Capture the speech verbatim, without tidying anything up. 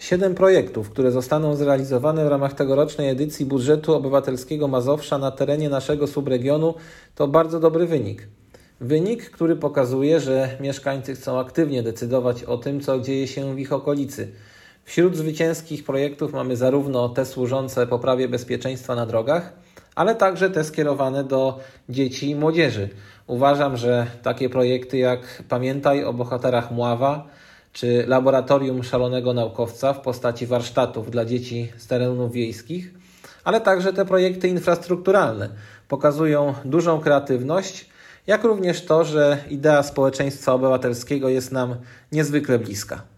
Siedem projektów, które zostaną zrealizowane w ramach tegorocznej edycji budżetu obywatelskiego Mazowsza na terenie naszego subregionu, to bardzo dobry wynik. Wynik, który pokazuje, że mieszkańcy chcą aktywnie decydować o tym, co dzieje się w ich okolicy. Wśród zwycięskich projektów mamy zarówno te służące poprawie bezpieczeństwa na drogach, ale także te skierowane do dzieci i młodzieży. Uważam, że takie projekty jak Pamiętaj o bohaterach Mława czy Laboratorium Szalonego Naukowca w postaci warsztatów dla dzieci z terenów wiejskich, ale także te projekty infrastrukturalne pokazują dużą kreatywność, jak również to, że idea społeczeństwa obywatelskiego jest nam niezwykle bliska.